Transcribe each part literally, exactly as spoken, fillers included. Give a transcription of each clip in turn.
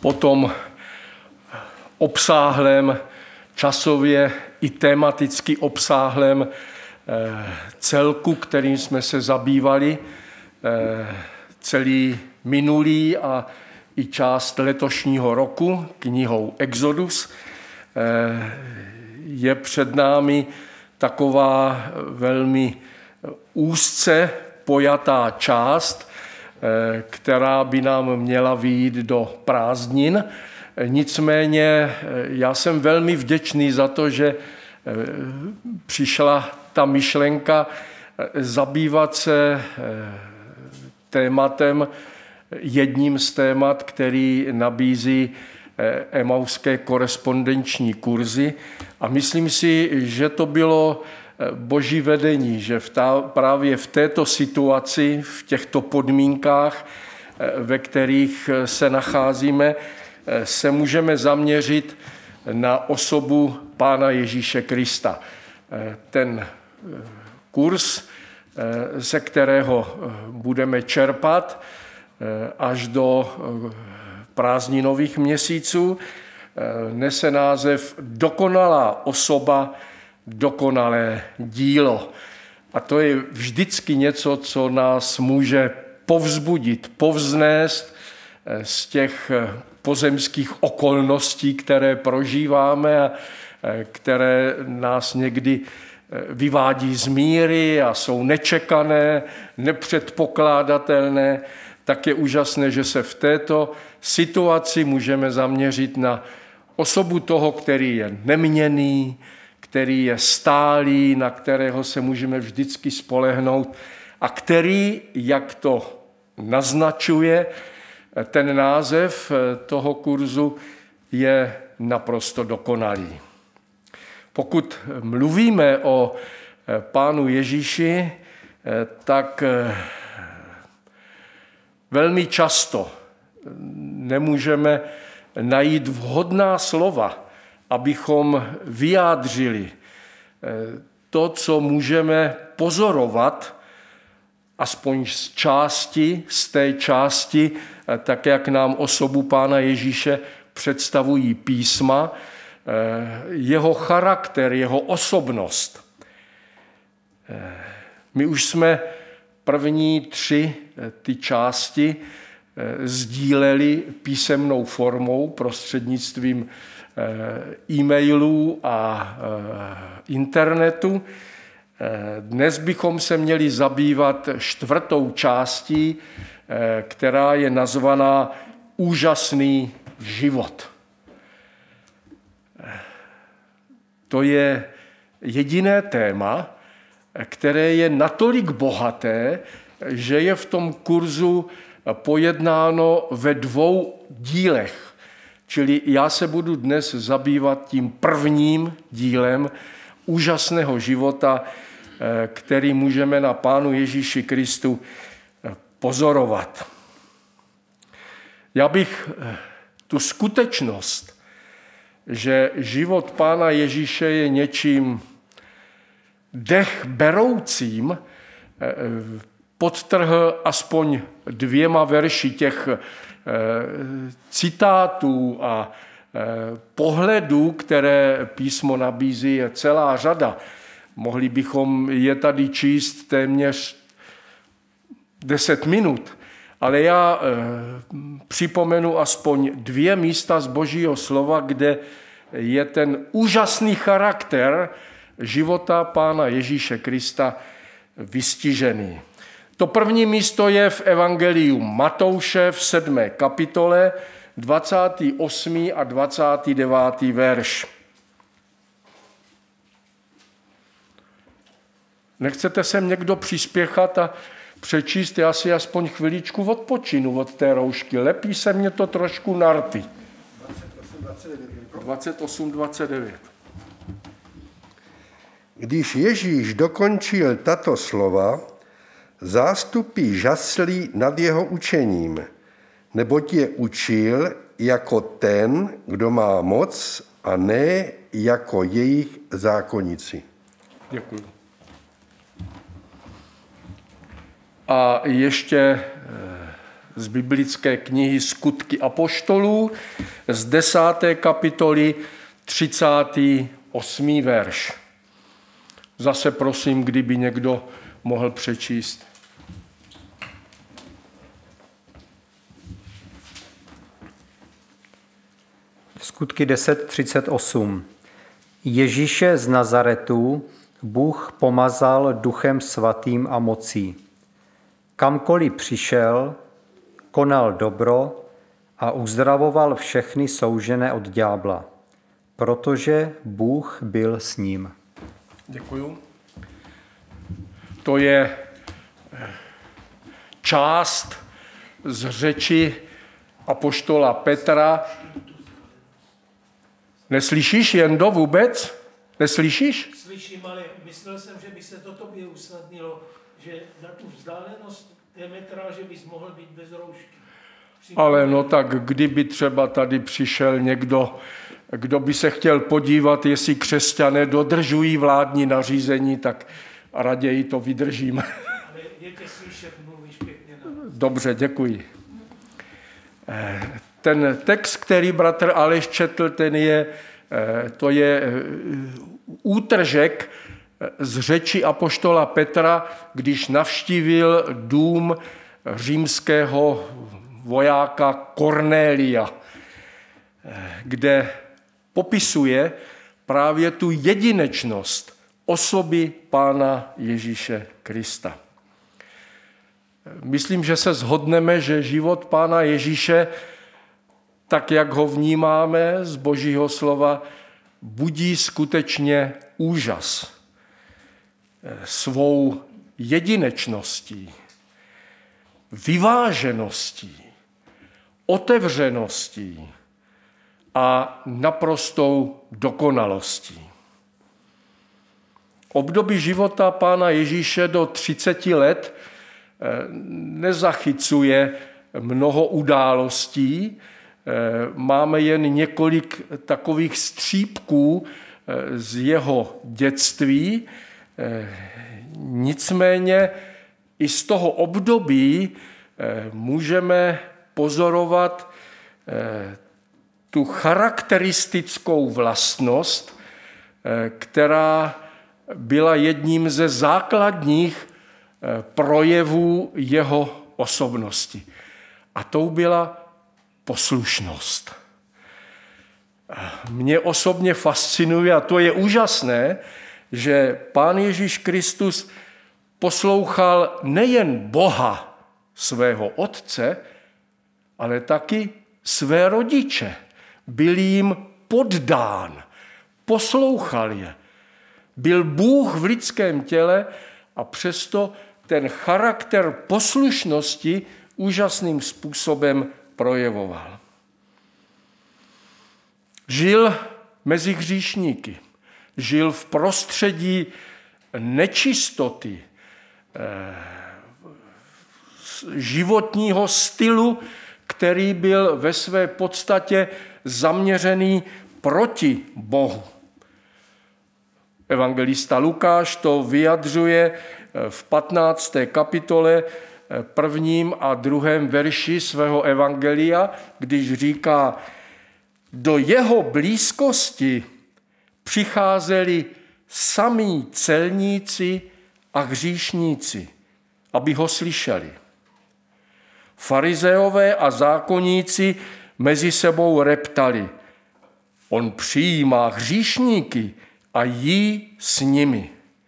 po tom obsáhlém, časově i tematicky obsáhlém celku, kterým jsme se zabývali celý minulý a i část letošního roku knihou Exodus, je před námi taková velmi úzce pojatá část, která by nám měla vyjít do prázdnin. Nicméně já jsem velmi vděčný za to, že přišla ta myšlenka zabývat se tématem, jedním z témat, který nabízí emauské korespondenční kurzy. A myslím si, že to bylo boží vedení, že v ta, právě v této situaci, v těchto podmínkách, ve kterých se nacházíme, se můžeme zaměřit na osobu Pána Ježíše Krista. Ten kurz, ze kterého budeme čerpat až do prázdninových měsíců, nese název Dokonalá osoba, dokonalé dílo. A to je vždycky něco, co nás může povzbudit, povznést z těch pozemských okolností, které prožíváme a které nás někdy vyvádí z míry a jsou nečekané, nepředpokládatelné, tak je úžasné, že se v této situaci můžeme zaměřit na osobu toho, který je neměnný, který je stálý, na kterého se můžeme vždycky spolehnout a který, jak to naznačuje ten název toho kurzu, je naprosto dokonalý. Pokud mluvíme o Pánu Ježíši, tak velmi často nemůžeme najít vhodná slova, abychom vyjádřili to, co můžeme pozorovat, aspoň z části, z té části, tak jak nám osobu Pána Ježíše představují písma, jeho charakter, jeho osobnost. My už jsme první tři ty části sdíleli písemnou formou prostřednictvím e-mailů a internetu. Dnes bychom se měli zabývat čtvrtou částí, která je nazvaná Úžasný život. To je jediné téma, které je natolik bohaté, že je v tom kurzu pojednáno ve dvou dílech. Čili já se budu dnes zabývat tím prvním dílem úžasného života, který můžeme na Pánu Ježíši Kristu pozorovat. Já bych tu skutečnost, že život Pána Ježíše je něčím dech beroucím, podtrhl aspoň dvěma verši těch citátů a pohledů, které písmo nabízí, je celá řada. Mohli bychom je tady číst téměř deset minut, ale já připomenu aspoň dvě místa z Božího slova, kde je ten úžasný charakter života Pána Ježíše Krista vystižený. To první místo je v Evangeliu Matouše v sedmé kapitole, dvacátý osmý a dvacátý devátý verš. Nechcete sem někdo přispěchat a přečíst, já si aspoň chviličku odpočinu od té roušky. Lepí se mě to trošku na rty. dvacet osm dvacet devět. Když Ježíš dokončil tato slova, zástupy žasli nad jeho učením, neboť je učil jako ten, kdo má moc, a ne jako jejich zákonníci. Děkuji. A ještě z biblické knihy Skutky apoštolů z desáté kapitoly třicátý osmý verš. Zase prosím, kdyby někdo mohl přečíst. Skutky deset třicet osm. Ježíše z Nazaretu Bůh pomazal duchem svatým a mocí. Kamkoliv přišel, konal dobro a uzdravoval všechny soužené od ďábla, protože Bůh byl s ním. Děkuju. To je část z řeči apoštola Petra. Neslyšíš, Jendo, vůbec? Neslyšíš? Slyším, ale myslel jsem, že by se to tobě usnadnilo, že na tu vzdálenost té metra, že bys mohl být bez roušky. Ale no tak kdyby třeba tady přišel někdo, kdo by se chtěl podívat, jestli křesťané dodržují vládní nařízení, tak raději to vydržím. Ale je tě slyšet, mluvíš pěkně. Na... Dobře, děkuji. Ten text, který bratr Aleš četl, ten je, to je útržek z řeči apoštola Petra, když navštívil dům římského vojáka Kornélia, kde popisuje právě tu jedinečnost osoby Pána Ježíše Krista. Myslím, že se shodneme, že život Pána Ježíše, tak jak ho vnímáme z Božího slova, budí skutečně úžas svou jedinečností, vyvážeností, otevřeností a naprostou dokonalostí. Období života Pána Ježíše do třiceti let nezachycuje mnoho událostí. Máme jen několik takových střípků z jeho dětství. Nicméně i z toho období můžeme pozorovat tu charakteristickou vlastnost, která byla jedním ze základních projevů jeho osobnosti. A tou byla poslušnost. Mě osobně fascinuje, a to je úžasné, že Pán Ježíš Kristus poslouchal nejen Boha, svého otce, ale taky své rodiče. Byl jim poddán, poslouchal je. Byl Bůh v lidském těle a přesto ten charakter poslušnosti úžasným způsobem projevoval. Žil mezi hříšníky, žil v prostředí nečistoty, životního stylu, který byl ve své podstatě zaměřený proti Bohu. Evangelista Lukáš to vyjadřuje v patnácté kapitole prvním a druhém verši svého evangelia, když říká: do jeho blízkosti přicházeli samí celníci a hříšníci, aby ho slyšeli. Farizeové a zákonníci mezi sebou reptali: on přijímá hříšníky a jí s nimi.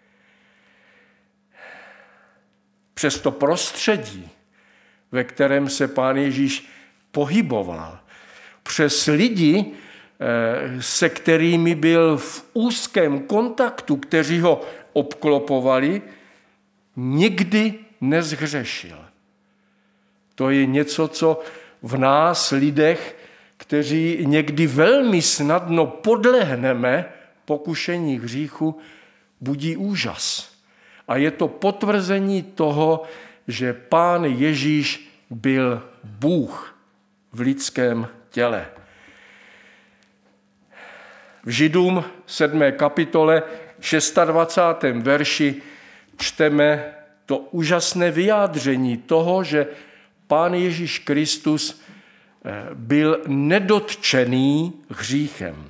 Přes to prostředí, ve kterém se Pán Ježíš pohyboval, přes lidi, se kterými byl v úzkém kontaktu, kteří ho obklopovali, nikdy nezhřešil. To je něco, co v nás, lidech, kteří někdy velmi snadno podlehneme pokušení hříchu, budí úžas. A je to potvrzení toho, že Pán Ježíš byl Bůh v lidském těle. V Židům sedmé kapitole dvacátém šestém verši čteme to úžasné vyjádření toho, že Pán Ježíš Kristus byl nedotčený hříchem.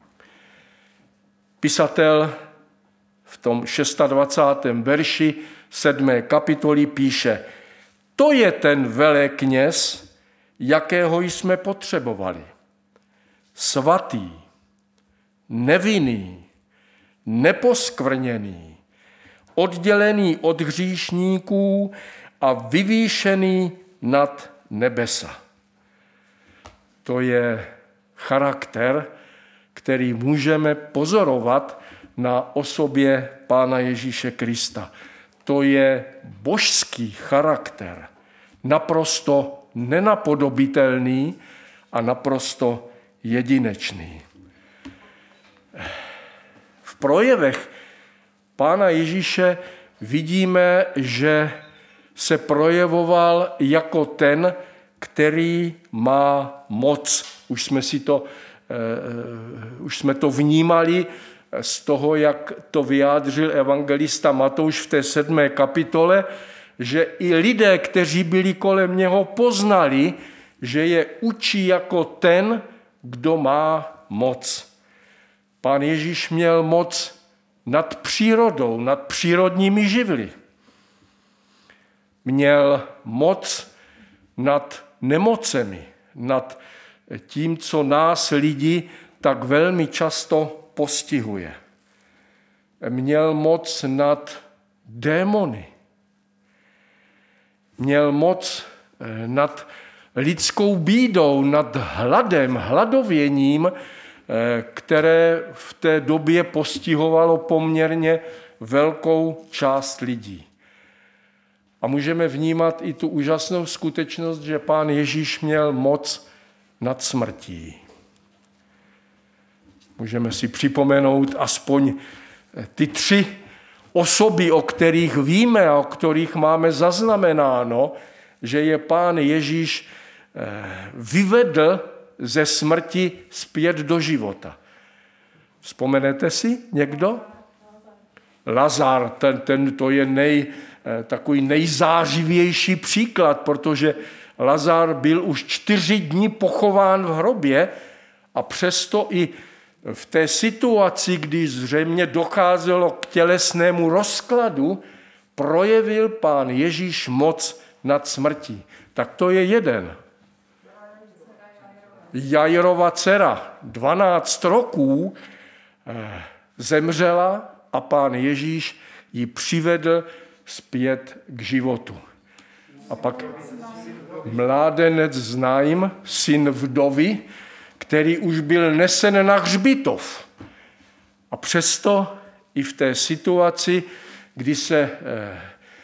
Pisatel v tom dvacátém šestém verši sedmé kapitoly píše: to je ten velekněz, jakého jsme potřebovali. Svatý, nevinný, neposkvrněný, oddělený od hříšníků a vyvýšený nad nebesa. To je charakter, který můžeme pozorovat na osobě Pána Ježíše Krista. To je božský charakter, naprosto nenapodobitelný a naprosto jedinečný. V projevech Pána Ježíše vidíme, že se projevoval jako ten, který má moc. Už jsme si to, uh, už jsme to vnímali z toho, jak to vyjádřil evangelista Matouš v té sedmé kapitole, že i lidé, kteří byli kolem něho, poznali, že je učí jako ten, kdo má moc. Pán Ježíš měl moc nad přírodou, nad přírodními živly. Měl moc nad nemocemi, nad tím, co nás lidi tak velmi často postihuje. Měl moc nad démony. Měl moc nad lidskou bídou, nad hladem, hladověním, které v té době postihovalo poměrně velkou část lidí. A můžeme vnímat i tu úžasnou skutečnost, že Pán Ježíš měl moc nad smrtí. Můžeme si připomenout aspoň ty tři osoby, o kterých víme a o kterých máme zaznamenáno, že je Pán Ježíš vyvedl ze smrti zpět do života. Vzpomenete si někdo? Lazar, ten, ten, to je nej, takový nejzářivější příklad, protože Lazar byl už čtyři dny pochován v hrobě a přesto i v té situaci, kdy zřejmě docházelo k tělesnému rozkladu, projevil Pán Ježíš moc nad smrtí. Tak to je jeden. Jairova dcera, dvanáct roků, zemřela a Pán Ježíš ji přivedl zpět k životu. A pak mládenec Znaim, syn vdovy, který už byl nesen na hřbitov. A přesto i v té situaci, kdy se eh,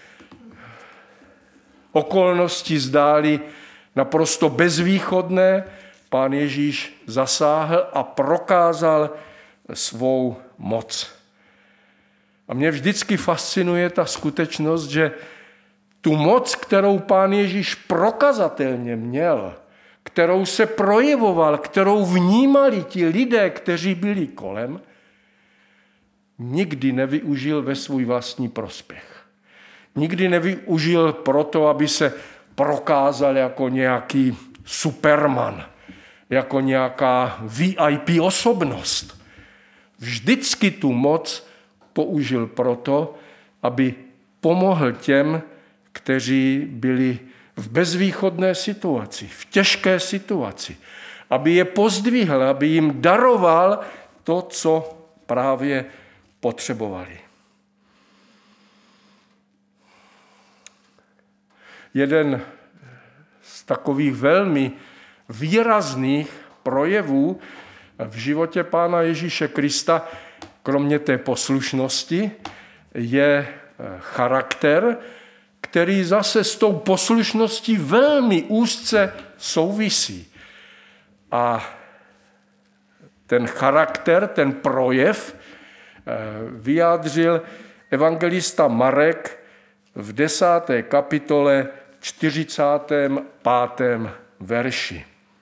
okolnosti zdály naprosto bezvýchodné, Pán Ježíš zasáhl a prokázal svou moc. A mě vždycky fascinuje ta skutečnost, že tu moc, kterou Pán Ježíš prokazatelně měl, kterou se projevoval, kterou vnímali ti lidé, kteří byli kolem, nikdy nevyužil ve svůj vlastní prospěch. Nikdy nevyužil proto, aby se prokázal jako nějaký superman, jako nějaká V I P osobnost. Vždycky tu moc použil proto, aby pomohl těm, kteří byli v bezvýchodné situaci, v těžké situaci, aby je pozdvihl, aby jim daroval to, co právě potřebovali. Jeden z takových velmi výrazných projevů v životě Pána Ježíše Krista, kromě té poslušnosti, je charakter, který zase s tou poslušností velmi úzce souvisí. A ten charakter, ten projev vyjádřil evangelista Marek v desáté kapitole čtyřicátém pátém verši.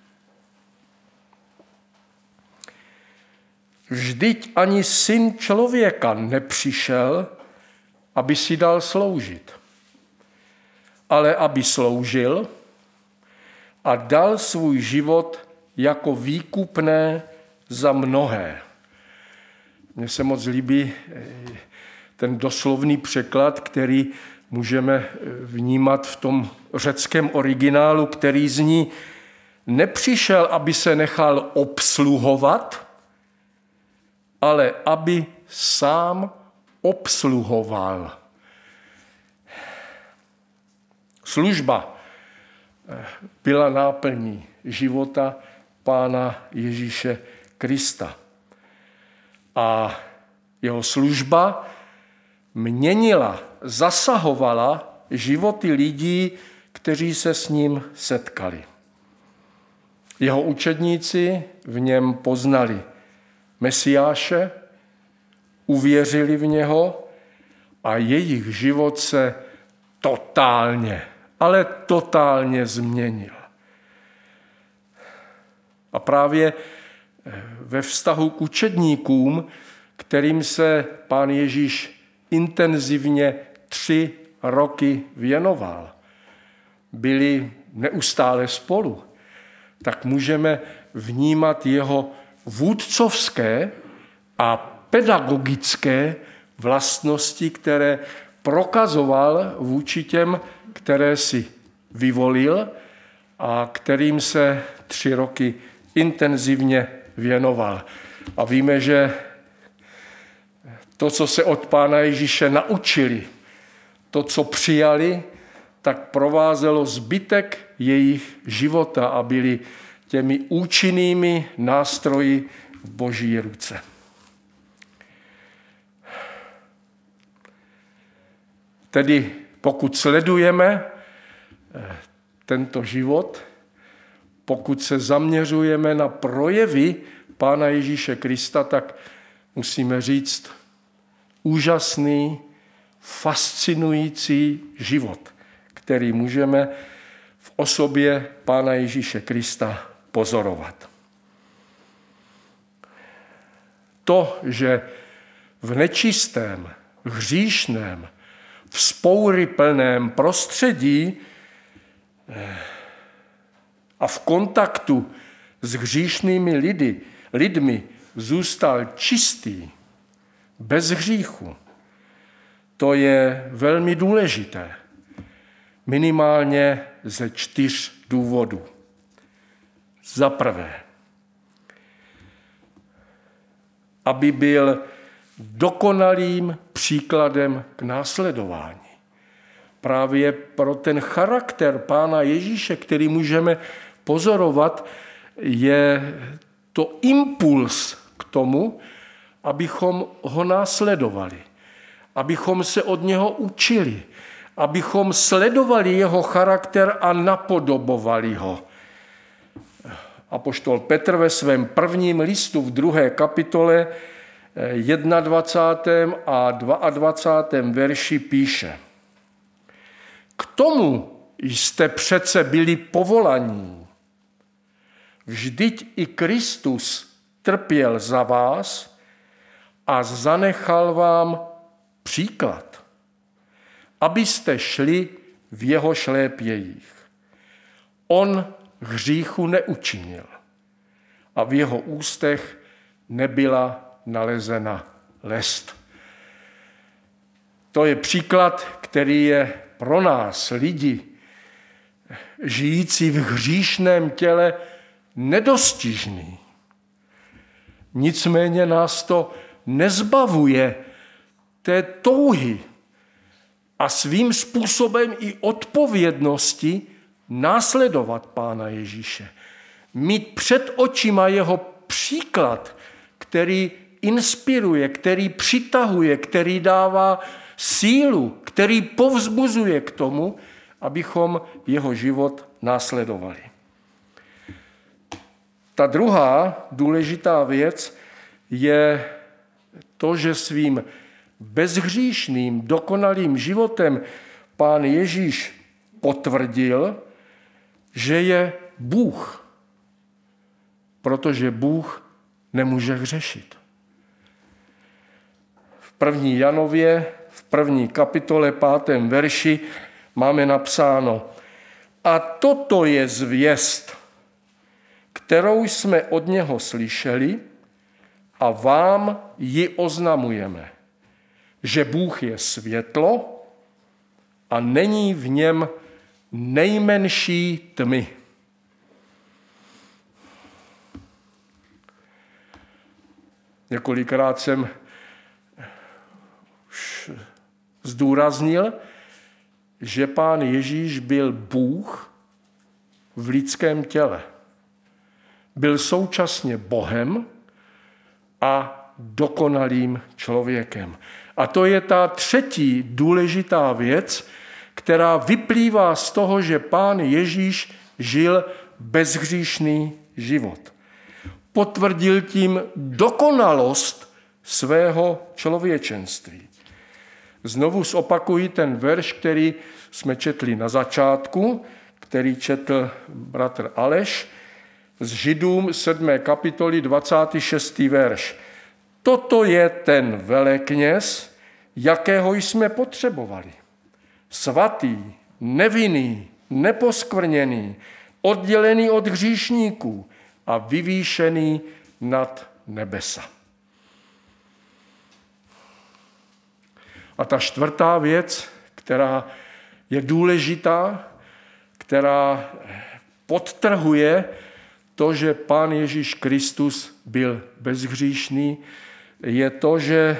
Vždyť ani syn člověka nepřišel, aby si dal sloužit, ale aby sloužil a dal svůj život jako výkupné za mnohé. Mně se moc líbí ten doslovný překlad, který můžeme vnímat v tom řeckém originálu, který zní: nepřišel, aby se nechal obsluhovat, ale aby sám obsluhoval. Služba byla náplní života Pána Ježíše Krista. A jeho služba měnila, zasahovala životy lidí, kteří se s ním setkali. Jeho učedníci v něm poznali Mesiáše, uvěřili v něho a jejich život se totálně, ale totálně změnil. A právě ve vztahu k učedníkům, kterým se Pán Ježíš intenzivně tři roky věnoval, byli neustále spolu, tak můžeme vnímat jeho vůdcovské a pedagogické vlastnosti, které prokazoval vůči těm, které si vyvolil a kterým se tři roky intenzivně věnoval. A víme, že to, co se od Pána Ježíše naučili, to, co přijali, tak provázelo zbytek jejich života a byli těmi účinnými nástroji v Boží ruce. Tedy pokud sledujeme tento život, pokud se zaměřujeme na projevy Pána Ježíše Krista, tak musíme říct úžasný, fascinující život, který můžeme v osobě Pána Ježíše Krista pozorovat. To, že v nečistém, hříšném, vzpouryplném prostředí a v kontaktu s hříšnými lidi, lidmi zůstal čistý, bez hříchu. To je velmi důležité. Minimálně ze čtyř důvodů. Za prvé, aby byl dokonalým příkladem k následování. Právě pro ten charakter Pána Ježíše, který můžeme pozorovat, je to impuls k tomu, abychom ho následovali, abychom se od něho učili, abychom sledovali jeho charakter a napodobovali ho. Apoštol Petr ve svém prvním listu v druhé kapitole dvacátém prvním a dvacátém druhém verši píše: K tomu jste přece byli povolaní. Vždyť i Kristus trpěl za vás a zanechal vám příklad, abyste šli v jeho šlépějích. On hříchu neučinil a v jeho ústech nebyla nalezena lest. To je příklad, který je pro nás, lidi, žijící v hříšném těle, nedostižný. Nicméně nás to nezbavuje té touhy a svým způsobem i odpovědnosti následovat Pána Ježíše. Mít před očima jeho příklad, který inspiruje, který přitahuje, který dává sílu, který povzbuzuje k tomu, abychom jeho život následovali. Ta druhá důležitá věc je to, že svým bezhříšným, dokonalým životem Pán Ježíš potvrdil, že je Bůh, protože Bůh nemůže hřešit. V první Janově, v první kapitole, pátém verši máme napsáno: A toto je zvěst, kterou jsme od něho slyšeli a vám ji oznamujeme, že Bůh je světlo a není v něm nejmenší tmy. Několikrát jsem už zdůraznil, že Pán Ježíš byl Bůh v lidském těle. Byl současně Bohem a dokonalým člověkem. A to je ta třetí důležitá věc, která vyplývá z toho, že Pán Ježíš žil bezhříšný život. Potvrdil tím dokonalost svého člověčenství. Znovu zopakuji ten verš, který jsme četli na začátku, který četl bratr Aleš, z Židům sedmé kapitoly dvacátý šestý verš. Toto je ten velekněz, jakého jsme potřebovali. Svatý, nevinný, neposkvrněný, oddělený od hříšníků a vyvýšený nad nebesa. A ta čtvrtá věc, která je důležitá, která podtrhuje to, že Pán Ježíš Kristus byl bezhříšný, je to, že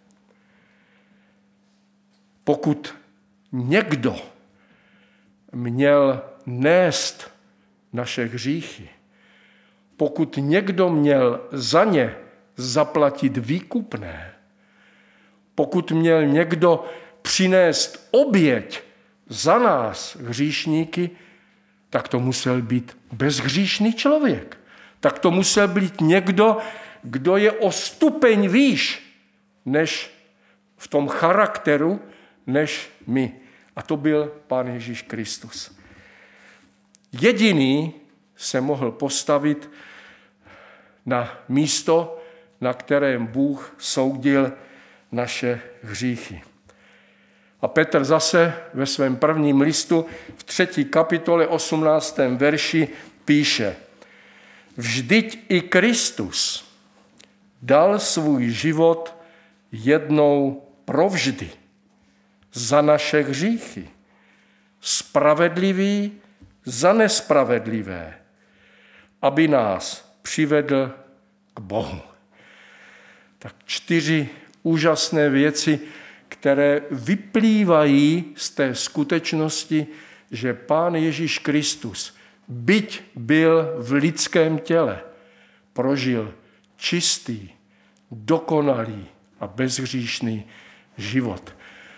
pokud někdo měl nést naše hříchy, pokud někdo měl za ně zaplatit výkupné, pokud měl někdo přinést oběť za nás, hříšníky, tak to musel být bezhříšný člověk. Tak to musel být někdo, kdo je o stupeň výš než v tom charakteru, než my. A to byl Pán Ježíš Kristus. Jediný se mohl postavit na místo, na kterém Bůh soudil naše hříchy. A Petr zase ve svém prvním listu v třetí kapitole osmnáctém verši píše: Vždyť i Kristus dal svůj život jednou provždy za naše hříchy, spravedlivý za nespravedlivé, aby nás přivedl k Bohu. Tak čtyři úžasné věci, které vyplývají z té skutečnosti, že Pán Ježíš Kristus, byť byl v lidském těle, prožil čistý, dokonalý a bezhříšný život.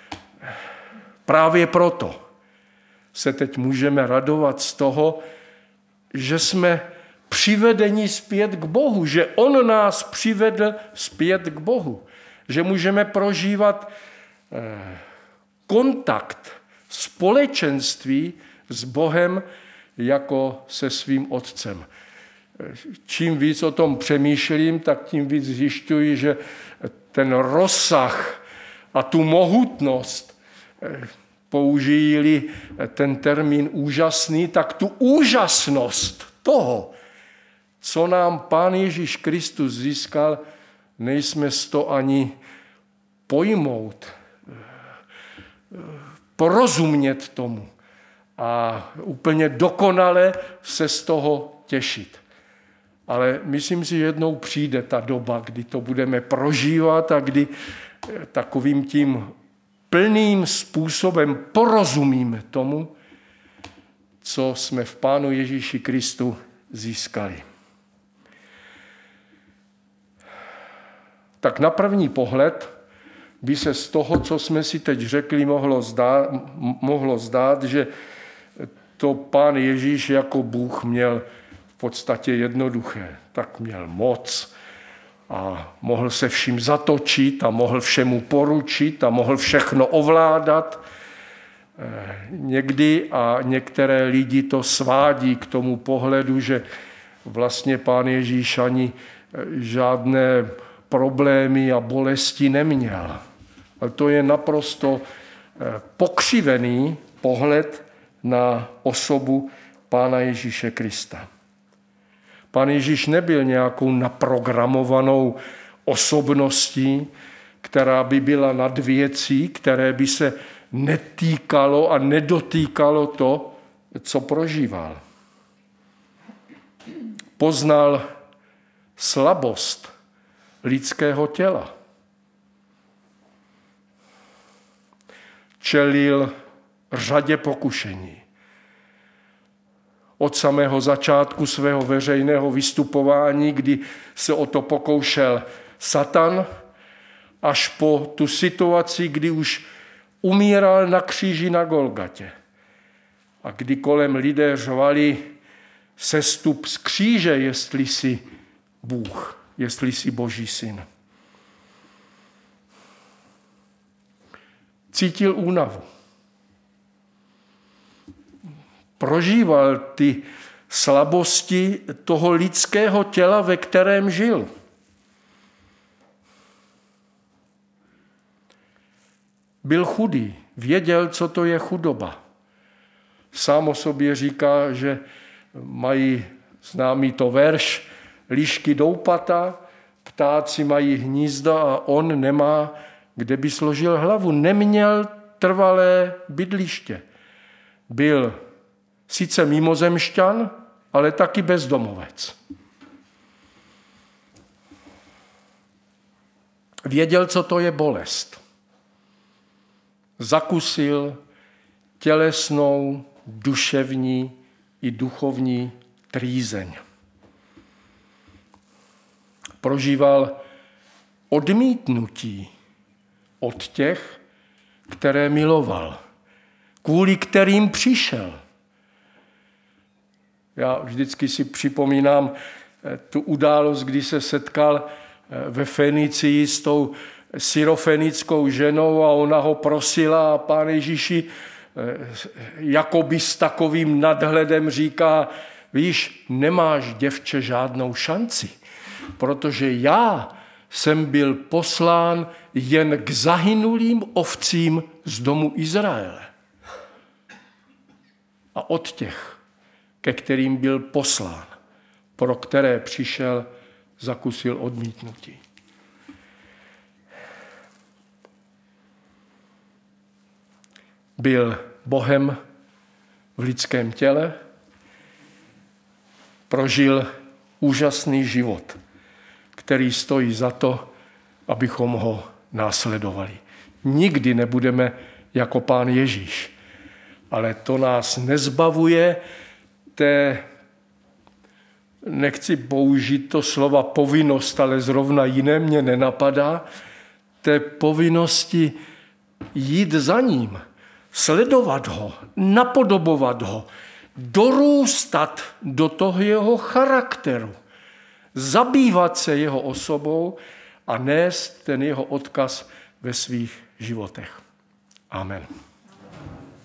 Právě proto se teď můžeme radovat z toho, že jsme přivedeni zpět k Bohu, že on nás přivedl zpět k Bohu, že můžeme prožívat kontakt, společenství s Bohem jako se svým otcem. Čím víc o tom přemýšlím, tak tím víc zjišťuji, že ten rozsah a tu mohutnost, použijí-li ten termín úžasný, tak tu úžasnost toho, co nám Pán Ježíš Kristus získal, nejsme z toho ani pojmout, porozumět tomu a úplně dokonale se z toho těšit. Ale myslím si, že jednou přijde ta doba, kdy to budeme prožívat a kdy takovým tím plným způsobem porozumíme tomu, co jsme v Pánu Ježíši Kristu získali. Tak na první pohled by se z toho, co jsme si teď řekli, mohlo zdát, mohlo zdát, že to Pán Ježíš jako Bůh měl v podstatě jednoduché. Tak měl moc a mohl se vším zatočit a mohl všemu poručit a mohl všechno ovládat. Někdy a některé lidi to svádí k tomu pohledu, že vlastně Pán Ježíš ani žádné problémy a bolesti neměl. Ale to je naprosto pokřivený pohled na osobu Pána Ježíše Krista. Pán Ježíš nebyl nějakou naprogramovanou osobností, která by byla nad věcí, které by se netýkalo a nedotýkalo to, co prožíval. Poznal slabost lidského těla. Čelil řadě pokušení. Od samého začátku svého veřejného vystupování, kdy se o to pokoušel Satan, až po tu situaci, kdy už umíral na kříži na Golgatě. A kdy kolem lidé řvali: sestup z kříže, jestli jsi Bůh, jestli jsi Boží syn. Cítil únavu. Prožíval ty slabosti toho lidského těla, ve kterém žil. Byl chudý, věděl, co to je chudoba. Sám o sobě říká, že mají známý to verš: líšky doupata, ptáci mají hnízda a on nemá, kde by složil hlavu. Neměl trvalé bydliště. Byl sice mimozemšťan, ale taky bezdomovec. Věděl, co to je bolest. Zakusil tělesnou, duševní i duchovní trýzeň. Prožíval odmítnutí od těch, které miloval, kvůli kterým přišel. Já vždycky si připomínám tu událost, kdy se setkal ve Fenicii s tou syrofenickou ženou a ona ho prosila a Pán Ježíši jakoby s takovým nadhledem říká: víš, nemáš, děvče, žádnou šanci, protože já jsem byl poslán jen k zahynulým ovcím z domu Izraele. A od těch, ke kterým byl poslán, pro které přišel, zakusil odmítnutí. Byl Bohem v lidském těle, prožil úžasný život, který stojí za to, abychom ho následovali. Nikdy nebudeme jako Pán Ježíš, ale to nás nezbavuje té, nechci použít to slova povinnost, ale zrovna jiné mě nenapadá, té povinnosti jít za ním, sledovat ho, napodobovat ho, dorůstat do toho jeho charakteru, zabývat se jeho osobou a nést ten jeho odkaz ve svých životech. Amen.